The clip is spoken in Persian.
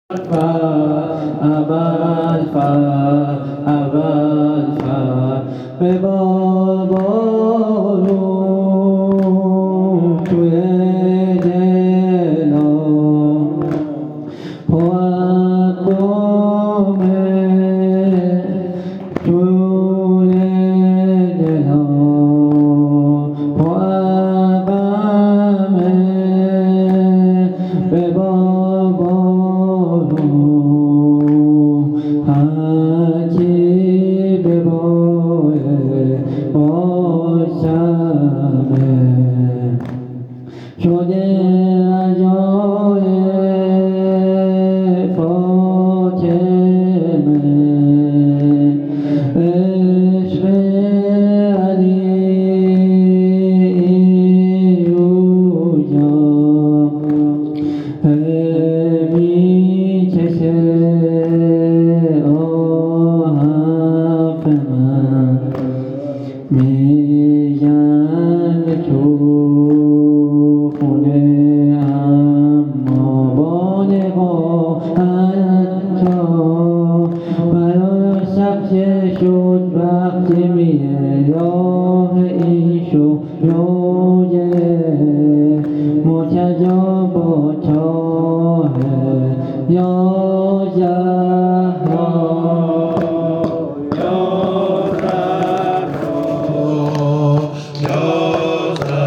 اول به بابارون توی دلم پاکدامه توی دلم پاکدامه به بابارون هرچی به باید باشمه شده عجای فاطمه عشق علی و جان می چشه آهف من میگن تو خونه اما با نگاهت برای شخص شد وقتی میه راه این شو روزه متجا با چاه یا